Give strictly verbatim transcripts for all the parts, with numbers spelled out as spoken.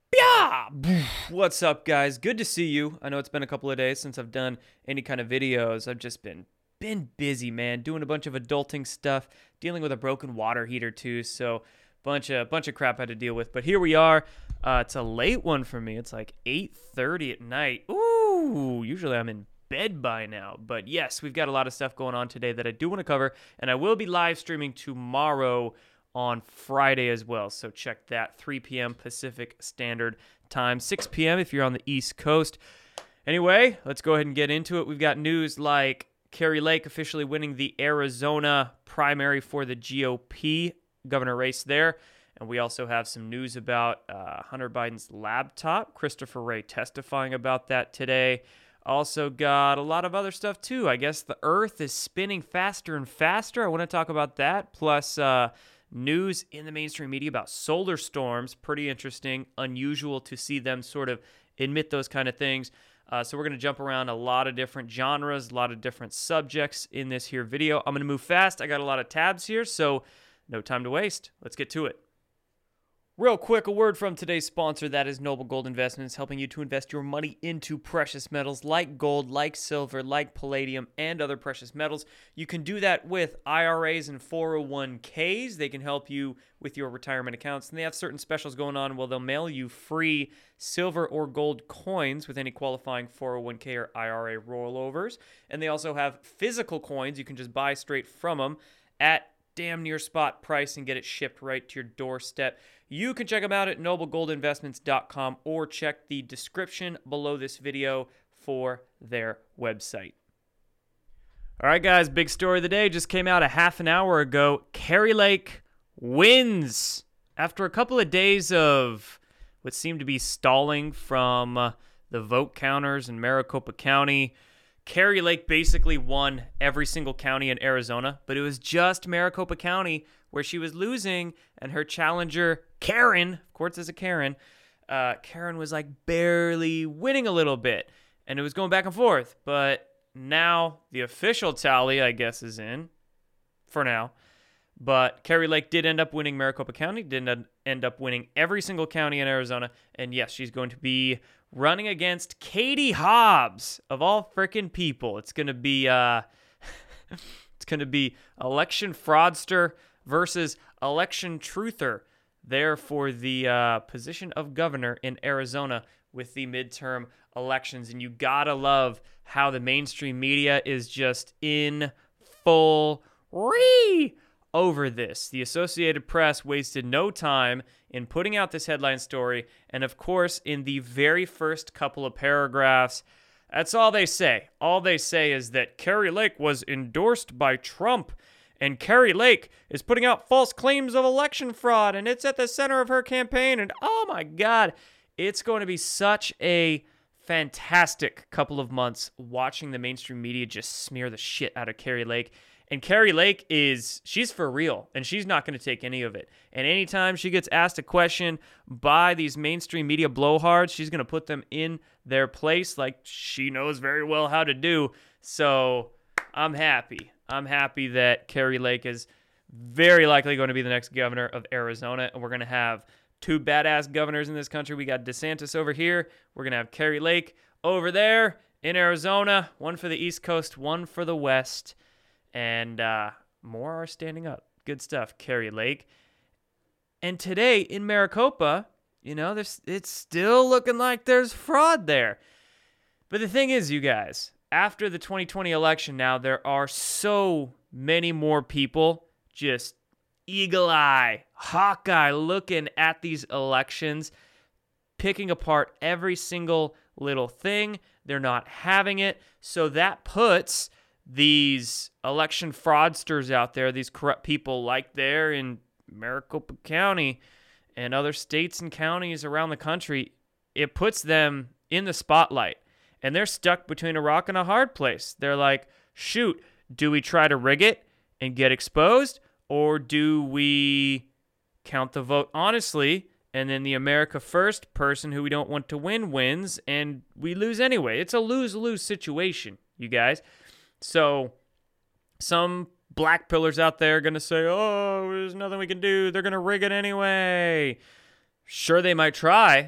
Yeah! What's up, guys? Good to see you. I know it's been a couple of days since I've done any kind of videos. I've just been been busy, man, doing a bunch of adulting stuff, dealing with a broken water heater too. So, bunch of bunch of crap I had to deal with. But here we are. Uh, it's a late one for me. It's like eight thirty at night. Ooh, usually I'm in bed by now. But yes, we've got a lot of stuff going on today that I do want to cover, and I will be live streaming tomorrow on Friday as well. So check that, three p.m. Pacific Standard Time, six p.m. if you're on the East Coast. Anyway, let's go ahead and get into it. We've got news like Kari Lake officially winning the Arizona primary for the G O P governor race there. And we also have some news about uh, Hunter Biden's laptop. Christopher Wray testifying about that today. Also got a lot of other stuff too. I guess the Earth is spinning faster and faster. I want to talk about that. Plus, uh, news in the mainstream media about solar storms. Pretty interesting. Unusual to see them sort of admit those kind of things. Uh, so we're going to jump around a lot of different genres, a lot of different subjects in this here video. I'm going to move fast. I got a lot of tabs here, so no time to waste. Let's get to it. Real quick, a word from today's sponsor, that is Noble Gold Investments, helping you to invest your money into precious metals like gold, like silver, like palladium, and other precious metals. You can do that with I R As and four oh one k's. They can help you with your retirement accounts, and they have certain specials going on where they'll mail you free silver or gold coins with any qualifying four oh one k or I R A rollovers. And they also have physical coins you can just buy straight from them at damn near spot price and get it shipped right to your doorstep. You can check them out at noble gold investments dot com or check the description below this video for their website. All right, guys, big story of the day just came out a half an hour ago. Kari Lake wins after a couple of days of what seemed to be stalling from uh, the vote counters in Maricopa County. Kari Lake basically won every single county in Arizona, but it was just Maricopa County where she was losing, and her challenger, Karen, of course it's a Karen, uh, Karen was like barely winning a little bit, and it was going back and forth, but now the official tally, I guess, is in, for now, but Kari Lake did end up winning Maricopa County, did end up winning every single county in Arizona, and yes, she's going to be running against Katie Hobbs, of all frickin' people. It's going to be, uh, it's going to be election fraudster versus election truther there for the uh, position of governor in Arizona with the midterm elections. And you gotta love how the mainstream media is just in full re over this. The Associated Press wasted no time in putting out this headline story, and of course, in the very first couple of paragraphs, that's all they say. All they say is that Kari Lake was endorsed by Trump, and Kari Lake is putting out false claims of election fraud, and it's at the center of her campaign, and oh my God, it's going to be such a fantastic couple of months watching the mainstream media just smear the shit out of Kari Lake. And Kari Lake is, she's for real, and she's not going to take any of it. And anytime she gets asked a question by these mainstream media blowhards, she's going to put them in their place like she knows very well how to do. So I'm happy. I'm happy that Kari Lake is very likely going to be the next governor of Arizona, and we're going to have two badass governors in this country. We got DeSantis over here. We're going to have Kari Lake over there in Arizona, one for the East Coast, one for the West. And uh, more are standing up. Good stuff, Kari Lake. And today in Maricopa, you know, there's, it's still looking like there's fraud there. But the thing is, you guys, after the twenty twenty election now, there are so many more people just eagle eye, hawkeye looking at these elections, picking apart every single little thing. They're not having it. So that puts these election fraudsters out there, these corrupt people like there in Maricopa County and other states and counties around the country, it puts them in the spotlight. And they're stuck between a rock and a hard place. They're like, shoot, do we try to rig it and get exposed? Or do we count the vote honestly, and then the America First person who we don't want to win wins, and we lose anyway? It's a lose-lose situation, you guys. So some black pillars out there are going to say, oh, there's nothing we can do. They're going to rig it anyway. Sure, they might try,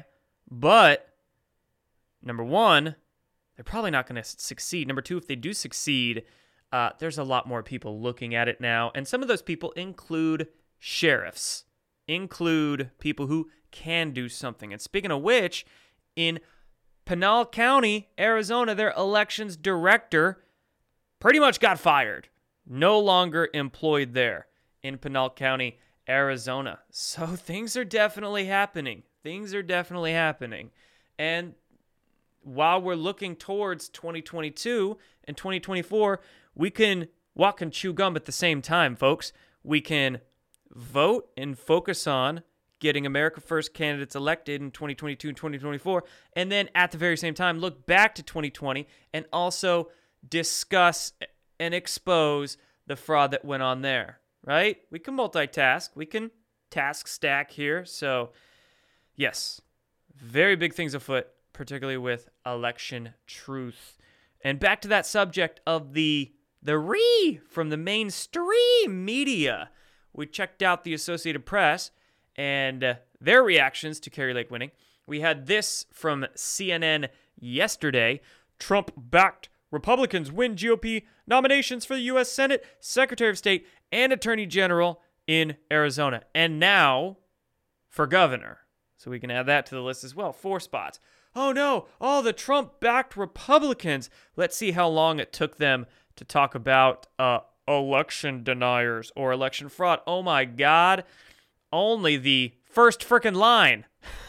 But number one, they're probably not going to succeed. Number two, if they do succeed, uh, there's a lot more people looking at it now. And some of those people include sheriffs, include people who can do something. And speaking of which, in Pinal County, Arizona, their elections director pretty much got fired. No longer employed there in Pinal County, Arizona. So things are definitely happening. Things are definitely happening. And while we're looking towards twenty twenty-two and twenty twenty-four, we can walk and chew gum at the same time, folks. We can vote and focus on getting America First candidates elected in twenty twenty-two and twenty twenty-four, and then at the very same time, look back to twenty twenty and also discuss and expose the fraud that went on there, right? We can multitask. We can task stack here. So, yes, very big things afoot, particularly with election truth. And back to that subject of the the re from the mainstream media. We checked out the Associated Press and uh, their reactions to Kari Lake winning. We had this from C N N yesterday. Trump-backed Republicans win G O P nominations for the U S Senate, Secretary of State, and Attorney General in Arizona. And now for governor. So we can add that to the list as well. Four spots. Oh no, all the Trump-backed Republicans. Let's see how long it took them to talk about uh, election deniers or election fraud. Oh my God. Only the first frickin' line.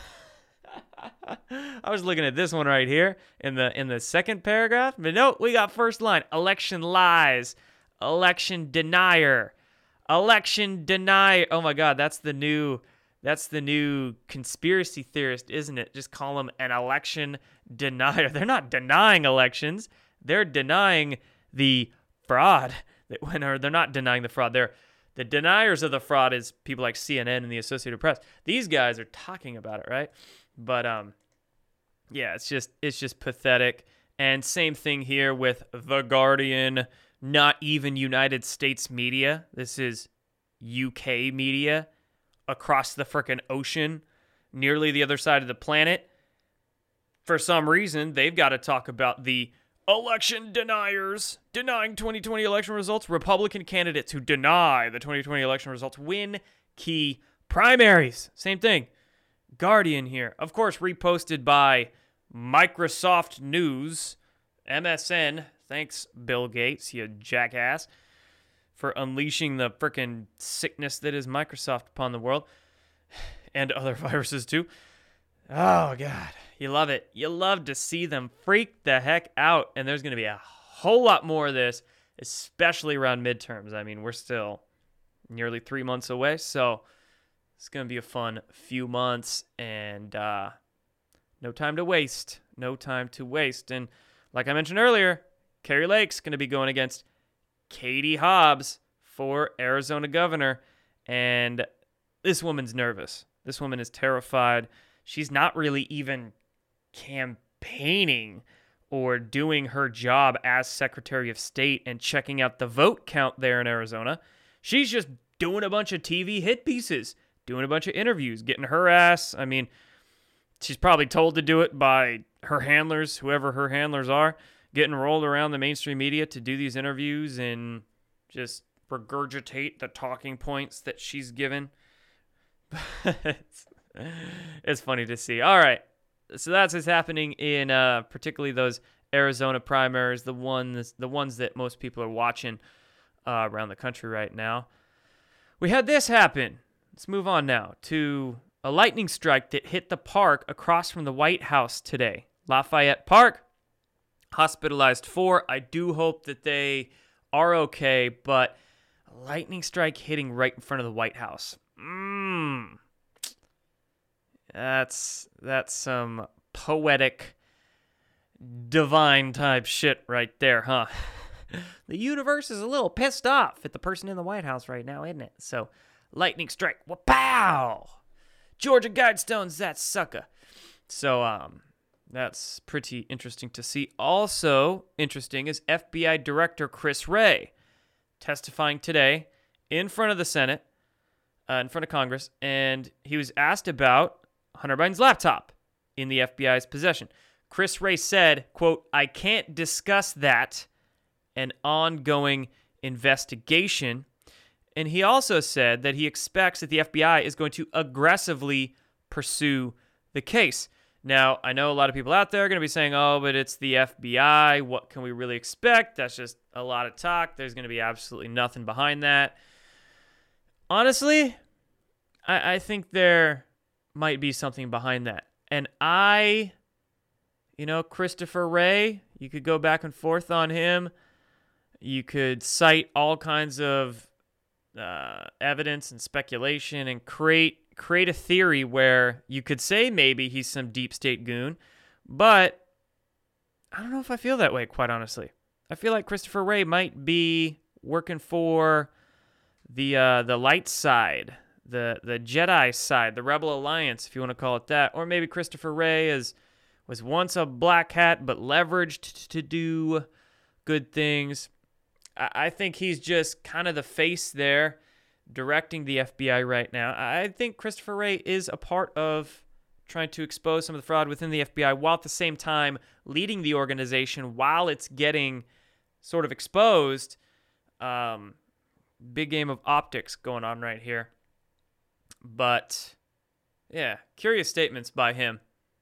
I was looking at this one right here in the in the second paragraph, but no, we got first line. Election lies. Election denier. Election denier. Oh my God, that's the new that's the new conspiracy theorist, isn't it? Just call them an election denier. They're not denying elections. They're denying the fraud that went, or they're not denying the fraud. They're The deniers of the fraud is people like C N N and the Associated Press. These guys are talking about it, right? But um, yeah, it's just it's just pathetic. And same thing here with The Guardian, not even United States media. This is U K media across the frickin' ocean, nearly the other side of the planet. For some reason, they've got to talk about the election deniers denying twenty twenty election results. Republican candidates who deny the twenty twenty election results win key primaries. Same thing. Guardian here. Of course, reposted by Microsoft News, M S N. Thanks, Bill Gates, you jackass, for unleashing the frickin' sickness that is Microsoft upon the world. And other viruses, too. Oh, God. You love it. You love to see them freak the heck out. And there's going to be a whole lot more of this, especially around midterms. I mean, we're still nearly three months away. So it's going to be a fun few months. And uh, no time to waste. No time to waste. And like I mentioned earlier, Kari Lake's going to be going against Katie Hobbs for Arizona governor. And this woman's nervous. This woman is terrified. She's not really even campaigning or doing her job as Secretary of State and checking out the vote count there in Arizona. She's just doing a bunch of T V hit pieces, doing a bunch of interviews, getting her ass. I mean, she's probably told to do it by her handlers, whoever her handlers are, getting rolled around the mainstream media to do these interviews and just regurgitate the talking points that she's given. it's, it's funny to see. All right. So that's what's happening in uh, particularly those Arizona primaries, the ones the ones that most people are watching uh, around the country right now. We had this happen. Let's move on now to a lightning strike that hit the park across from the White House today. Lafayette Park, hospitalized four. I do hope that they are okay, but a lightning strike hitting right in front of the White House. Mmm. That's that's some poetic, divine type shit right there, huh? The universe is a little pissed off at the person in the White House right now, isn't it? So, lightning strike, wapow! Georgia Guidestones, that sucker. So, um, that's pretty interesting to see. Also interesting is F B I Director Chris Wray testifying today in front of the Senate, uh, in front of Congress, and he was asked about Hunter Biden's laptop. in the F B I's possession. Chris Wray said, quote, "I can't discuss that, an ongoing investigation." And he also said that he expects that the F B I is going to aggressively pursue the case. Now, I know a lot of people out there are going to be saying, oh, but it's the F B I. What can we really expect? That's just a lot of talk. There's going to be absolutely nothing behind that. Honestly, I, I think there might be something behind that. And I, you know, Christopher Wray, you could go back and forth on him. You could cite all kinds of uh, evidence and speculation and create create a theory where you could say maybe he's some deep state goon, but I don't know if I feel that way, quite honestly. I feel like Christopher Wray might be working for the uh, the light side, the the Jedi side, the Rebel Alliance, if you want to call it that. Or maybe Christopher Wray is was once a black hat but leveraged to do good things. I, I think he's just kind of the face there, directing the F B I right now. I think Christopher Wray is a part of trying to expose some of the fraud within the F B I while at the same time leading the organization while it's getting sort of exposed. Um, big game of optics going on right here. But, yeah, curious statements by him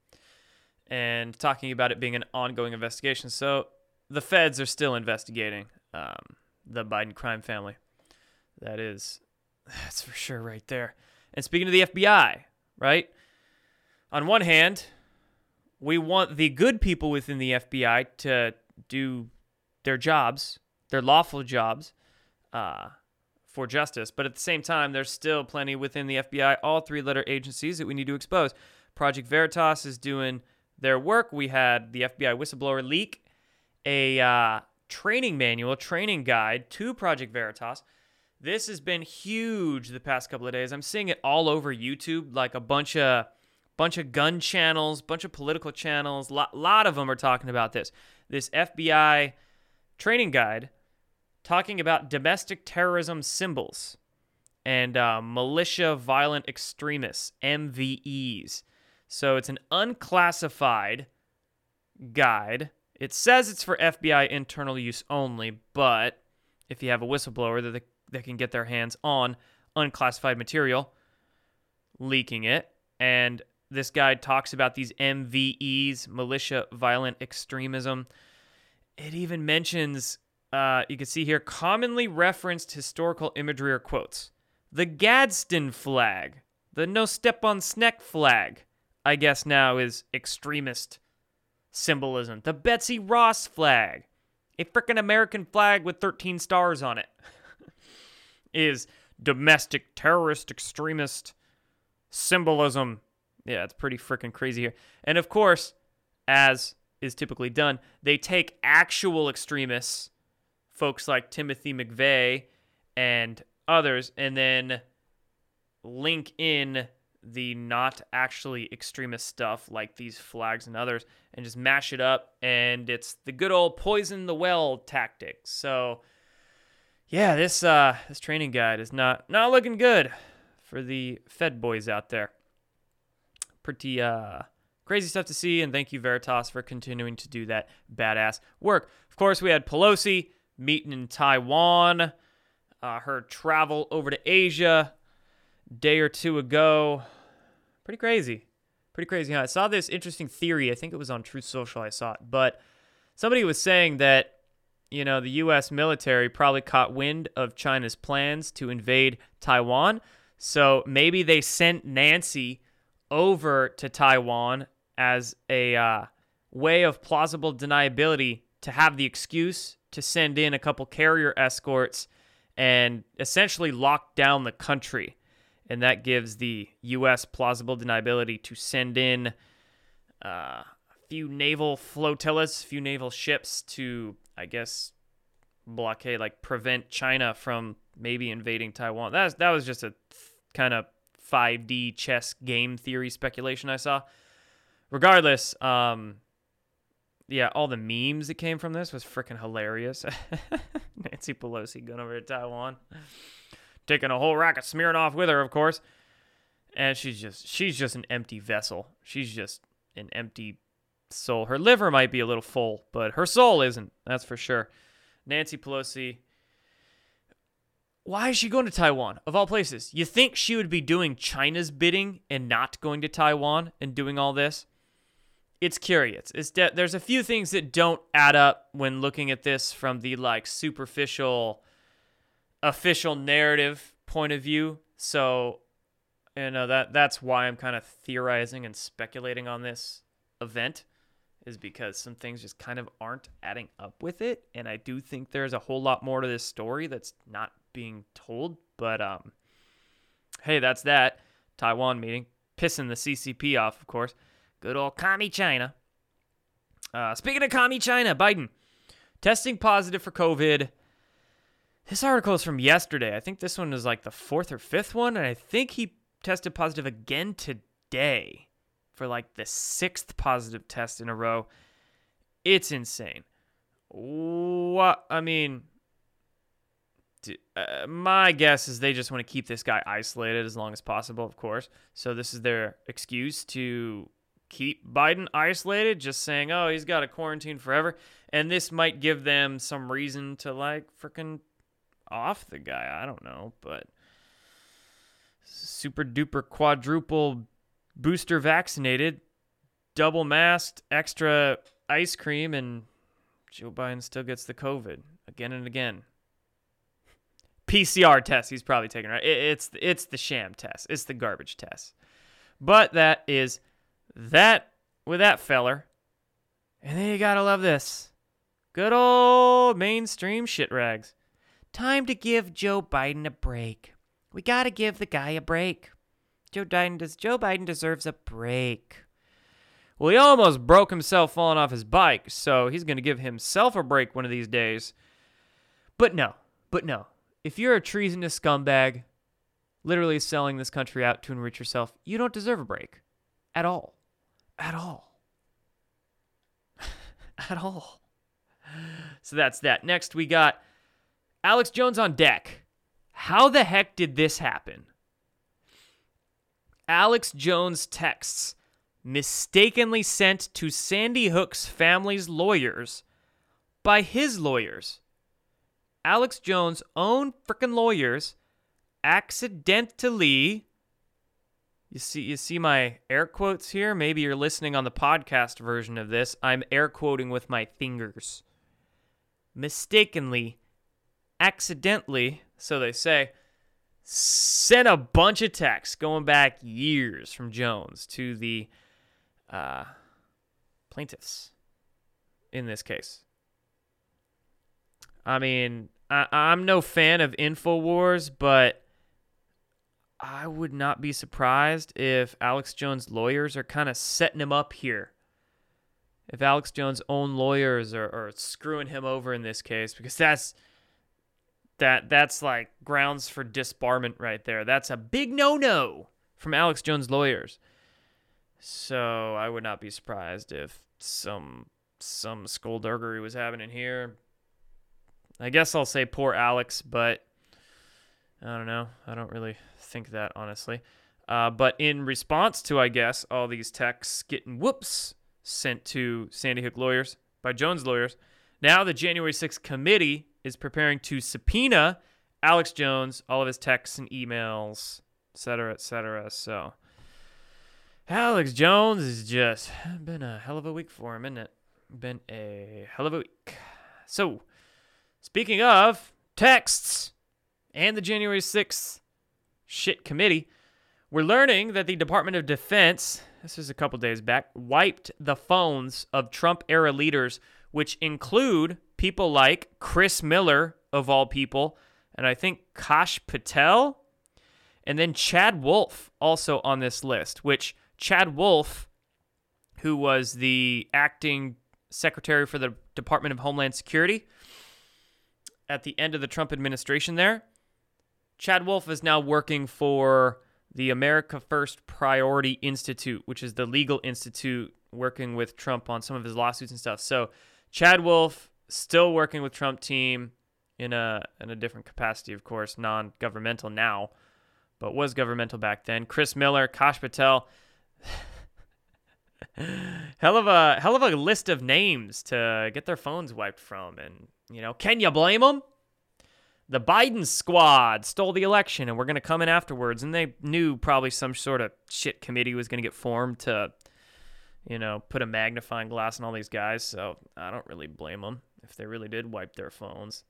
and talking about it being an ongoing investigation. So the feds are still investigating um, the Biden crime family. That is... That's for sure right there. And speaking of the F B I, right? On one hand, we want the good people within the F B I to do their jobs, their lawful jobs, uh, for justice. But at the same time, there's still plenty within the F B I, all three-letter agencies that we need to expose. Project Veritas is doing their work. We had the F B I whistleblower leak a uh, training manual, training guide to Project Veritas. This has been huge the past couple of days. I'm seeing it all over YouTube, like a bunch of bunch of gun channels, bunch of political channels. A lot, lot of them are talking about this. This F B I training guide talking about domestic terrorism symbols and uh, militia violent extremists, M V Es. So it's an unclassified guide. It says it's for F B I internal use only, but if you have a whistleblower that, that can get their hands on unclassified material, leaking it, and this guide talks about these M V Es, militia violent extremism. It even mentions, uh, you can see here, commonly referenced historical imagery or quotes. The Gadsden flag, the No Step on Sneck flag, I guess now is extremist symbolism. The Betsy Ross flag, a frickin' American flag with thirteen stars on it, is domestic terrorist extremist symbolism. Yeah, it's pretty frickin' crazy here. And of course, as is typically done, they take actual extremists, folks like Timothy McVeigh and others, and then link in the not actually extremist stuff like these flags and others and just mash it up, and it's the good old poison the well tactic. So yeah, this uh this training guide is not not looking good for the Fed boys out there. Pretty uh crazy stuff to see, and thank you Veritas for continuing to do that badass work. Of course, we had Pelosi meeting in Taiwan, uh, her travel over to Asia day or two ago. Pretty crazy. Pretty crazy. Huh? I saw this interesting theory. I think it was on Truth Social I saw it. But somebody was saying that, you know, the U S military probably caught wind of China's plans to invade Taiwan. So maybe they sent Nancy over to Taiwan as a uh, way of plausible deniability to have the excuse to send in a couple carrier escorts and essentially lock down the country. And that gives the U S plausible deniability to send in uh, a few naval flotillas, a few naval ships to, I guess, blockade, like prevent China from maybe invading Taiwan. That was, that was just a th- kind of five D chess game theory speculation I saw. Regardless, um, yeah, all the memes that came from this was freaking hilarious. Nancy Pelosi going over to Taiwan, taking a whole rack of Smirnoff with her, of course. And she's just she's just an empty vessel. She's just an empty soul. Her liver might be a little full, but her soul isn't. That's for sure. Nancy Pelosi. Why is she going to Taiwan, of all places? You think she would be doing China's bidding and not going to Taiwan and doing all this? It's curious. It's de- there's a few things that don't add up when looking at this from the like superficial, official narrative point of view. So, you know, that that's why I'm kind of theorizing and speculating on this event, is because some things just kind of aren't adding up with it. And I do think there's a whole lot more to this story that's not being told. But um, hey, that's that. Taiwan meeting. Pissing the C C P off, of course. Good old commie China. Uh, speaking of commie China, Biden testing positive for COVID. This article is from yesterday. I think this one is like the fourth or fifth one. And I think he tested positive again today for like the sixth positive test in a row. It's insane. What? I mean, uh, my guess is they just want to keep this guy isolated as long as possible, of course. So this is their excuse to keep Biden isolated, just saying, oh, he's got to quarantine forever. And this might give them some reason to like freaking off the guy. I don't know, but super duper quadruple booster vaccinated, double masked, extra ice cream, and Joe Biden still gets the COVID again and again. P C R test he's probably taking, right? It's it's the sham test. It's the garbage test. But that is that with that feller. And then you gotta love this. Good old mainstream shit rags. Time to give Joe Biden a break. We gotta give the guy a break. Joe Biden does Joe Biden deserves a break. Well, he almost broke himself falling off his bike, so he's gonna give himself a break one of these days. But no, but no. If you're a treasonous scumbag, literally selling this country out to enrich yourself, you don't deserve a break. At all. At all. At all. So that's that. Next, we got Alex Jones on deck. How the heck did this happen? Alex Jones texts mistakenly sent to Sandy Hook's family's lawyers by his lawyers. Alex Jones' own freaking lawyers accidentally, you see you see my air quotes here? Maybe you're listening on the podcast version of this. I'm air quoting with my fingers. Mistakenly, accidentally, so they say, sent a bunch of texts going back years from Jones to the uh, plaintiffs in this case. I mean, I, I'm no fan of InfoWars, but I would not be surprised if Alex Jones' lawyers are kind of setting him up here. If Alex Jones' own lawyers are, are screwing him over in this case, because that's that that's like grounds for disbarment right there. That's a big no-no from Alex Jones' lawyers. So I would not be surprised if some some skullduggery was happening here. I guess I'll say poor Alex, but I don't know. I don't really think that, honestly. Uh, but in response to, I guess, all these texts getting whoops sent to Sandy Hook lawyers by Jones lawyers, now the January sixth committee is preparing to subpoena Alex Jones, all of his texts and emails, et cetera, et cetera. So Alex Jones has just been a hell of a week for him, isn't it? Been a hell of a week. So, speaking of texts and the January sixth shit committee, we're learning that the Department of Defense, this is a couple days back, wiped the phones of Trump-era leaders, which include people like Chris Miller, of all people, and I think Kash Patel, and then Chad Wolf also on this list, which Chad Wolf, who was the acting secretary for the Department of Homeland Security at the end of the Trump administration there, Chad Wolf is now working for the America First Priority Institute, which is the legal institute working with Trump on some of his lawsuits and stuff. So Chad Wolf still working with Trump team in a in a different capacity, of course, non-governmental now, but was governmental back then. Chris Miller, Kash Patel. hell of a hell of a list of names to get their phones wiped from, and you know, can you blame them? The Biden squad stole the election, and we're gonna come in afterwards, and they knew probably some sort of shit committee was gonna get formed to, you know, put a magnifying glass on all these guys. So I don't really blame them if they really did wipe their phones.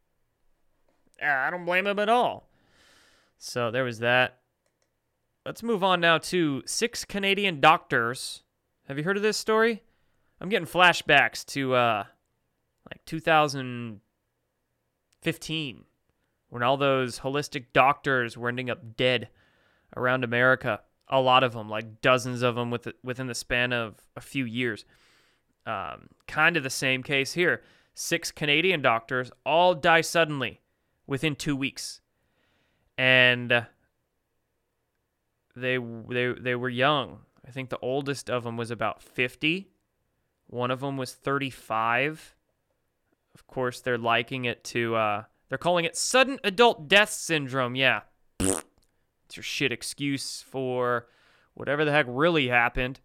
I don't blame them at all. So there was that. Let's move on now to six Canadian doctors. Have you heard of this story? I'm getting flashbacks to uh, like two thousand fifteen, when all those holistic doctors were ending up dead around America. A lot of them, like dozens of them with, within the span of a few years. Um, kind of the same case here. Six Canadian doctors all die suddenly within two weeks. And uh, they they they were young. I think the oldest of them was about fifty. One of them was thirty-five. Of course, they're liking it to, uh, they're calling it sudden adult death syndrome. Yeah. It's your shit excuse for whatever the heck really happened.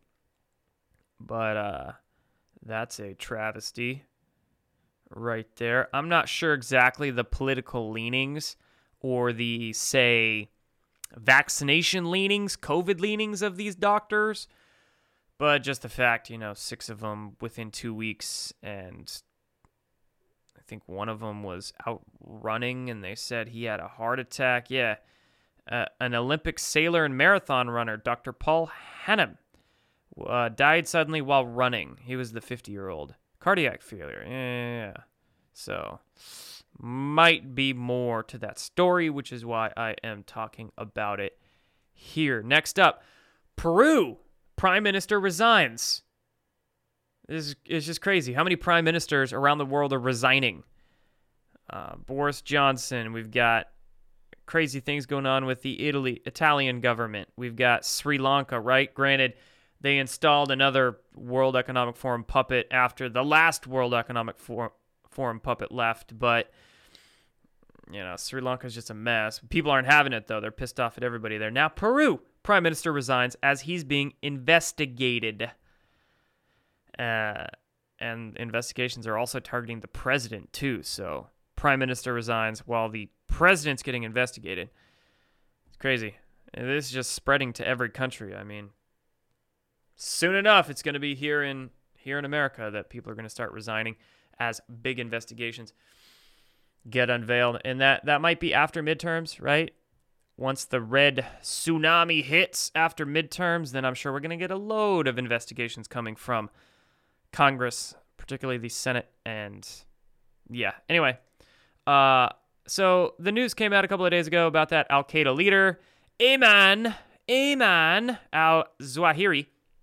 But uh, that's a travesty right there. I'm not sure exactly the political leanings or the, say, vaccination leanings, COVID leanings of these doctors. But just the fact, you know, six of them within two weeks, and I think one of them was out running, and they said he had a heart attack. Yeah, uh, an Olympic sailor and marathon runner, Doctor Paul Hannum, uh, died suddenly while running. He was the fifty-year-old. Cardiac failure. Yeah, yeah, yeah. So, might be more to that story, which is why I am talking about it here. Next up, Peru. Prime Minister resigns. This is just crazy. How many prime ministers around the world are resigning? Uh, Boris Johnson. We've got crazy things going on with the Italy Italian government. We've got Sri Lanka, right? Granted, they installed another World Economic Forum puppet after the last World Economic For- Forum puppet left, but you know, Sri Lanka is just a mess. People aren't having it, though. They're pissed off at everybody there. Now, Peru. Prime Minister resigns as he's being investigated. Uh, and investigations are also targeting the president, too. So, Prime Minister resigns while the president's getting investigated. It's crazy. And this is just spreading to every country. I mean, soon enough, it's going to be here in here in America that people are going to start resigning as big investigations get unveiled. And that, that might be after midterms, right? Once the red tsunami hits after midterms, then I'm sure we're going to get a load of investigations coming from Congress, particularly the Senate. And yeah, anyway. Uh, so the news came out a couple of days ago about that Al-Qaeda leader, Ayman, Ayman al-Zawahiri.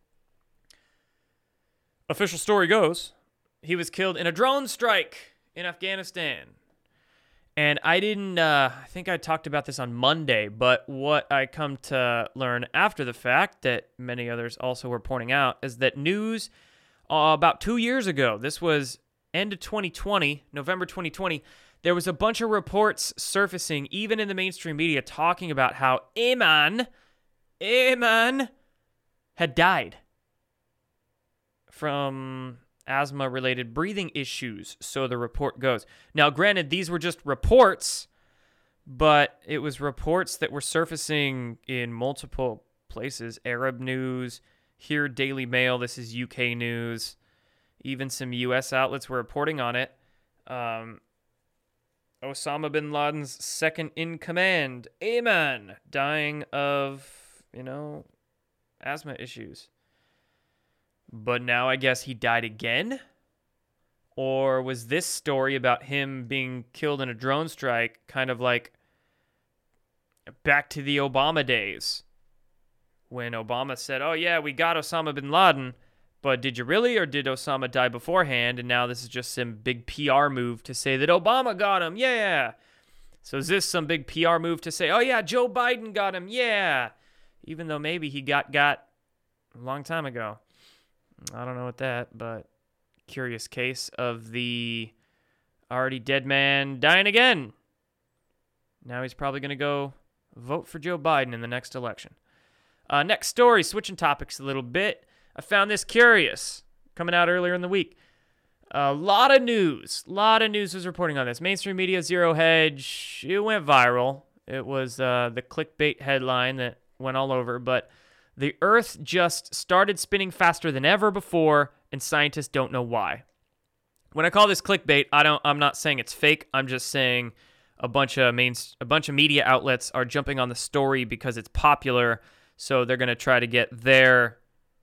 Official story goes, he was killed in a drone strike in Afghanistan. And I didn't, uh, I think I talked about this on Monday, but what I come to learn after the fact that many others also were pointing out is that news uh, about two years ago, this was end of twenty twenty, November twenty twenty, there was a bunch of reports surfacing, even in the mainstream media, talking about how Ayman, Ayman had died from asthma-related breathing issues, so the report goes. Now, granted, these were just reports, but it was reports that were surfacing in multiple places. Arab news, here Daily Mail, this is U K news. Even some U S outlets were reporting on it. Um, Osama bin Laden's second-in-command, Ayman, dying of, you know, asthma issues. But now I guess he died again? Or was this story about him being killed in a drone strike kind of like back to the Obama days? When Obama said, oh yeah, we got Osama bin Laden, but did you really, or did Osama die beforehand? And now this is just some big P R move to say that Obama got him, yeah. So is this some big P R move to say, oh yeah, Joe Biden got him, yeah. Even though maybe he got got a long time ago. I don't know what that, but curious case of the already dead man dying again. Now he's probably going to go vote for Joe Biden in the next election. Uh, next story, switching topics a little bit. I found this curious, coming out earlier in the week. A lot of news, a lot of news was reporting on this. Mainstream media, Zero Hedge, it went viral. It was uh, the clickbait headline that went all over, but the Earth just started spinning faster than ever before, and scientists don't know why. When I call this clickbait, I don't. I'm not saying it's fake. I'm just saying a bunch of main, a bunch of media outlets are jumping on the story because it's popular, so they're gonna try to get their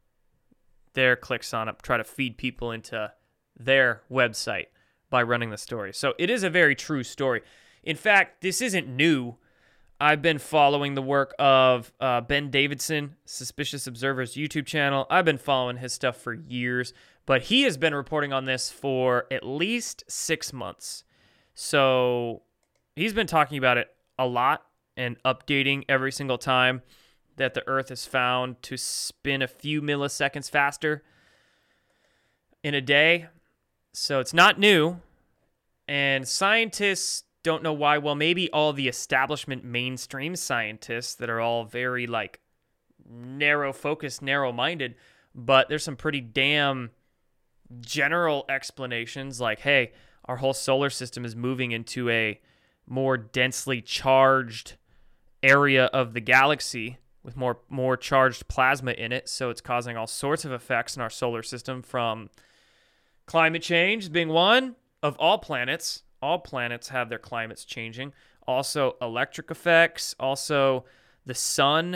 their clicks on it, try to feed people into their website by running the story. So it is a very true story. In fact, this isn't new. I've been following the work of uh, Ben Davidson, Suspicious Observer's YouTube channel. I've been following his stuff for years, but he has been reporting on this for at least six months. So he's been talking about it a lot and updating every single time that the Earth is found to spin a few milliseconds faster in a day. So it's not new, and scientists don't know why. Well, maybe all the establishment mainstream scientists that are all very, like, narrow-focused, narrow-minded, but there's some pretty damn general explanations, like, hey, our whole solar system is moving into a more densely charged area of the galaxy with more, more charged plasma in it, so it's causing all sorts of effects in our solar system, from climate change being one of all planets. All planets have their climates changing. Also, electric effects. Also, the sun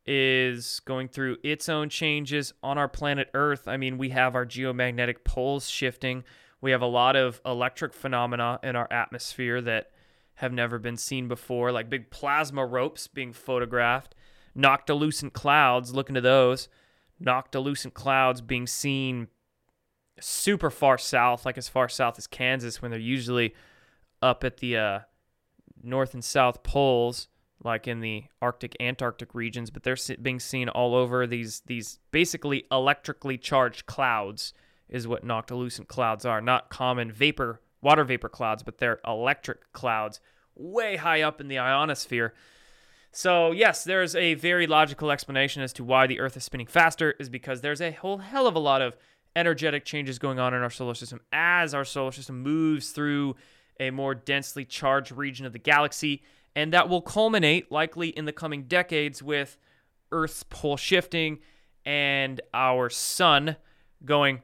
is going through its own changes on our planet Earth. I mean, we have our geomagnetic poles shifting. We have a lot of electric phenomena in our atmosphere that have never been seen before, like big plasma ropes being photographed. Noctilucent clouds, look into those. Noctilucent clouds being seen super far south, like as far south as Kansas, when they're usually up at the uh, north and south poles, like in the Arctic, Antarctic regions, but they're being seen all over. These these basically electrically charged clouds is what noctilucent clouds are. Not common vapor, water vapor clouds, but they're electric clouds way high up in the ionosphere. So yes, there's a very logical explanation as to why the Earth is spinning faster, is because there's a whole hell of a lot of energetic changes going on in our solar system as our solar system moves through a more densely charged region of the galaxy, and that will culminate likely in the coming decades with Earth's pole shifting and our sun going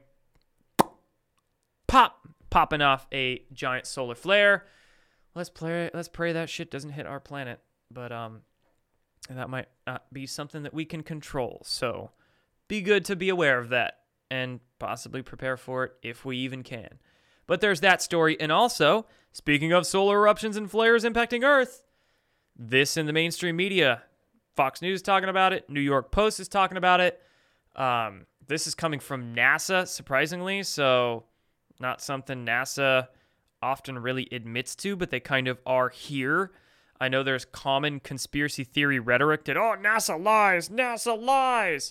pop, popping off a giant solar flare. Let's pray, let's pray that shit doesn't hit our planet, but um, that might not be something that we can control. So be good to be aware of that and possibly prepare for it if we even can. But there's that story. And also, speaking of solar eruptions and flares impacting Earth, this in the mainstream media, Fox News is talking about it, New York Post is talking about it. Um, this is coming from NASA, surprisingly, so not something NASA often really admits to, but they kind of are here. I know there's common conspiracy theory rhetoric that, oh, NASA lies, NASA lies.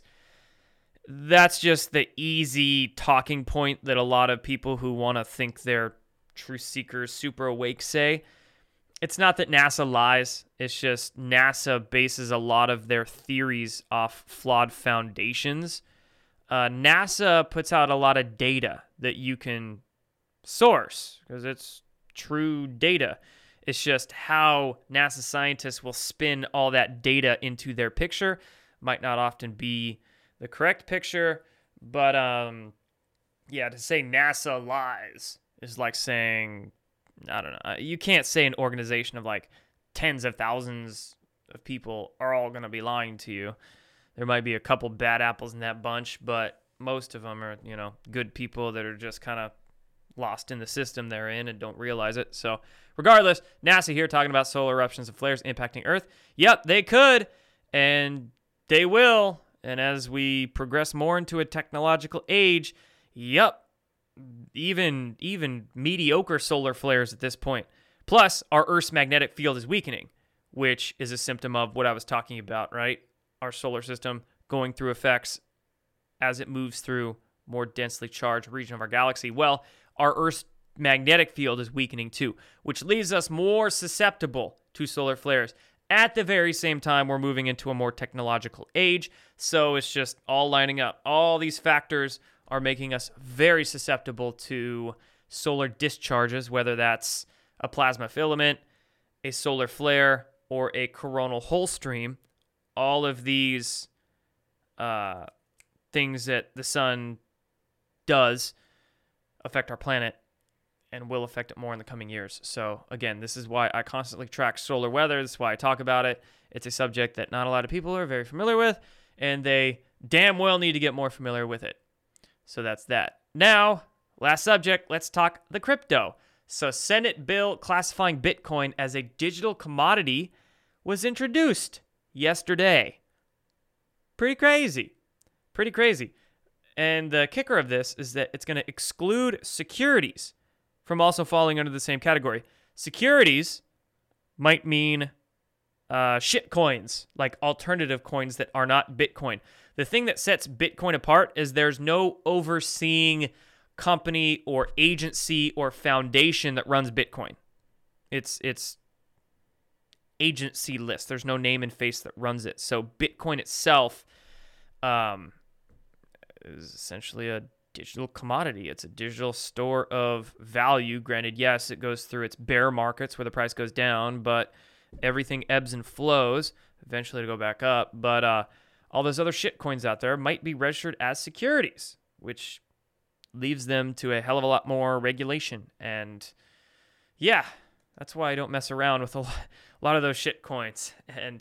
That's just the easy talking point that a lot of people who want to think they're truth seekers, super awake say. It's not that NASA lies. It's just NASA bases a lot of their theories off flawed foundations. Uh, NASA puts out a lot of data that you can source because it's true data. It's just how NASA scientists will spin all that data into their picture. Might not often be the correct picture, but um, yeah, to say NASA lies is like saying, I don't know, you can't say an organization of like tens of thousands of people are all going to be lying to you. There might be a couple bad apples in that bunch, but most of them are, you know, good people that are just kind of lost in the system they're in and don't realize it. So regardless, NASA here talking about solar eruptions and flares impacting Earth. Yep, they could, and they will. And as we progress more into a technological age, yep, even even mediocre solar flares at this point. Plus, our Earth's magnetic field is weakening, which is a symptom of what I was talking about, right? Our solar system going through effects as it moves through more densely charged region of our galaxy. Well, our Earth's magnetic field is weakening too, which leaves us more susceptible to solar flares. At the very same time, we're moving into a more technological age, so it's just all lining up. All these factors are making us very susceptible to solar discharges, whether that's a plasma filament, a solar flare, or a coronal hole stream. All of these uh, things that the sun does affect our planet and will affect it more in the coming years. So again, this is why I constantly track solar weather. This is why I talk about it. It's a subject that not a lot of people are very familiar with, and they damn well need to get more familiar with it. So that's that. Now, last subject, let's talk the crypto. So Senate bill classifying Bitcoin as a digital commodity was introduced yesterday. Pretty crazy. Pretty crazy. And the kicker of this is that it's going to exclude securities from also falling under the same category. Securities might mean uh, shit coins, like alternative coins that are not Bitcoin. The thing that sets Bitcoin apart is there's no overseeing company or agency or foundation that runs Bitcoin. It's it's agency-less. There's no name and face that runs it. So Bitcoin itself um, is essentially a digital commodity. It's a digital store of value. Granted, yes, it goes through its bear markets where the price goes down, but everything ebbs and flows, eventually to go back up. But uh, all those other shit coins out there might be registered as securities, which leaves them to a hell of a lot more regulation. And yeah, that's why I don't mess around with a lot of those shit coins. And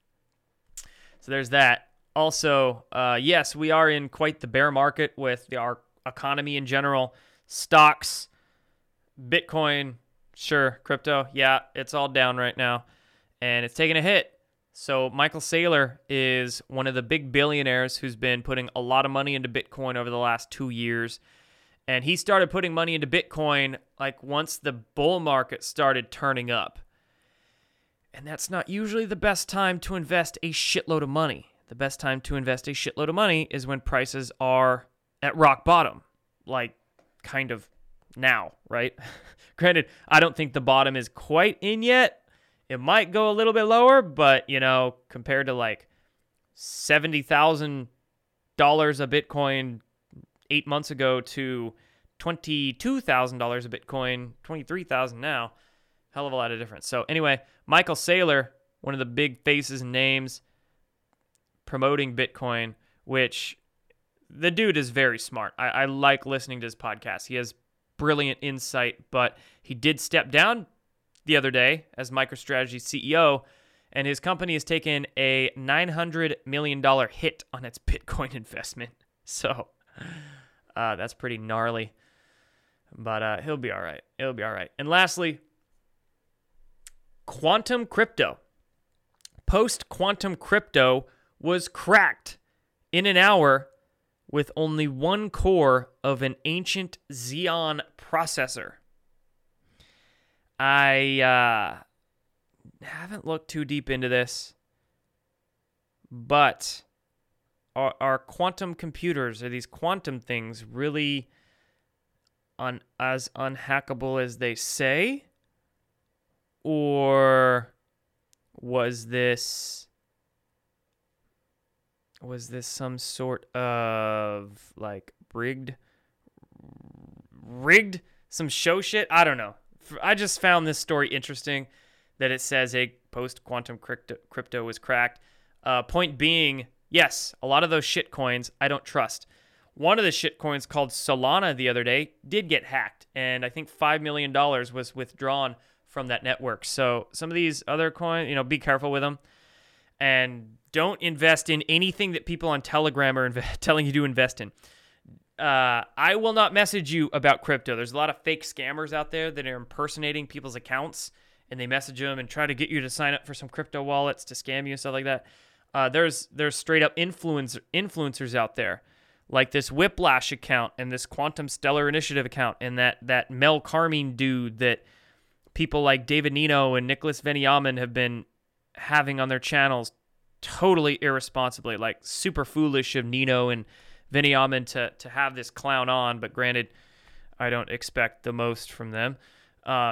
so there's that. Also, uh, yes, we are in quite the bear market with the, our economy in general. Stocks, Bitcoin, sure, crypto, yeah, it's all down right now. And it's taking a hit. So Michael Saylor is one of the big billionaires who's been putting a lot of money into Bitcoin over the last two years. And he started putting money into Bitcoin like once the bull market started turning up. And that's not usually the best time to invest a shitload of money. The best time to invest a shitload of money is when prices are at rock bottom, like kind of now, right? Granted, I don't think the bottom is quite in yet. It might go a little bit lower, but, you know, compared to like seventy thousand dollars a Bitcoin eight months ago to twenty-two thousand dollars a Bitcoin, twenty-three thousand dollars now, hell of a lot of difference. So anyway, Michael Saylor, one of the big faces and names promoting Bitcoin, which the dude is very smart. I, I like listening to his podcast. He has brilliant insight, but he did step down the other day as MicroStrategy C E O, and his company has taken a nine hundred million dollars hit on its Bitcoin investment. So uh, that's pretty gnarly, but uh, he'll be all right. He'll be all right. And lastly, quantum crypto. Post-quantum crypto was cracked in an hour with only one core of an ancient Xeon processor. I uh, haven't looked too deep into this, but are, are quantum computers, are these quantum things really un, as unhackable as they say? Or was this... Was this some sort of, like, rigged, rigged, some show shit? I don't know. I just found this story interesting that it says a post-quantum crypto, crypto was cracked. Uh, point being, yes, a lot of those shit coins I don't trust. One of the shit coins called Solana the other day did get hacked, and I think five million dollars was withdrawn from that network. So some of these other coins, you know, be careful with them. And don't invest in anything that people on Telegram are inv- telling you to invest in. Uh, I will not message you about crypto. There's a lot of fake scammers out there that are impersonating people's accounts, and they message them and try to get you to sign up for some crypto wallets to scam you and stuff like that. Uh, there's there's straight up influencer, influencers out there, like this Whiplash account and this Quantum Stellar Initiative account and that, that Mel Carmine dude that people like David Nino and Nicholas Veniamin have been having on their channels totally irresponsibly, like super foolish of Nino and Veniamin to to have this clown on, but granted, I don't expect the most from them. Um,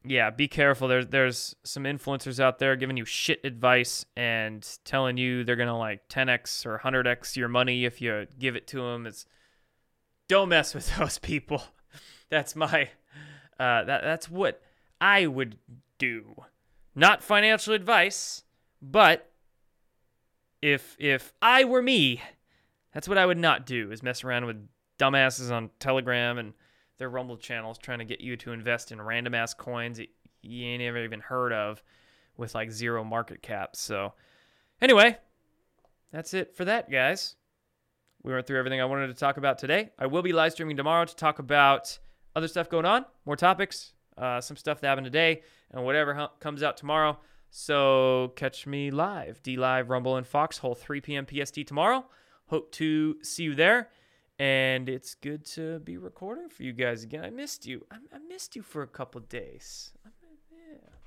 yeah, be careful. There's there's some influencers out there giving you shit advice and telling you they're gonna like ten x or one hundred x your money if you give it to them. It's don't mess with those people. That's my uh, that that's what I would do. Not financial advice, but if if I were me, that's what I would not do. Is mess around with dumbasses on Telegram and their Rumble channels trying to get you to invest in random ass coins that you ain't ever even heard of with like zero market cap. So anyway, that's it for that, guys. We went through everything I wanted to talk about today. I will be live streaming tomorrow to talk about other stuff going on, more topics, uh, some stuff that happened today, and whatever ha- comes out tomorrow. So catch me live, D Live, Rumble, and Foxhole, three p.m. P S T tomorrow. Hope to see you there. And it's good to be recording for you guys again. I missed you. I, I missed you for a couple days.